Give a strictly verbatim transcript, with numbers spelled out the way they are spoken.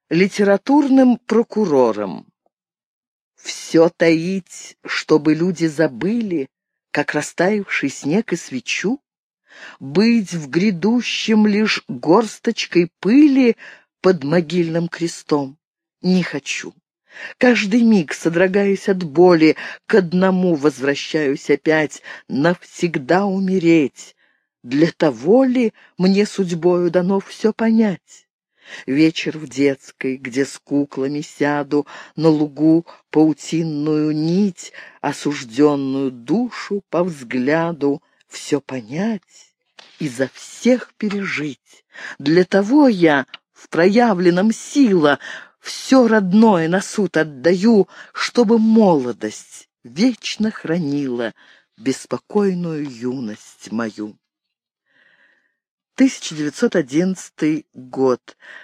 литературным прокурором. Все таить, чтобы люди забыли, как растаявший снег и свечу? Быть в грядущем лишь горсточкой пыли под могильным крестом? Не хочу. Каждый миг, содрогаясь от боли, к одному возвращаюсь опять — навсегда умереть. Для того ли мне судьбою дано все понять? Вечер в детской, где с куклами сяду, на лугу паутинную нить, осужденную душу по взгляду, все понять и за всех пережить. Для того я в проявленном сила все родное на суд отдаю, чтобы молодость вечно хранила беспокойную юность мою. тысяча девятьсот одиннадцатый год.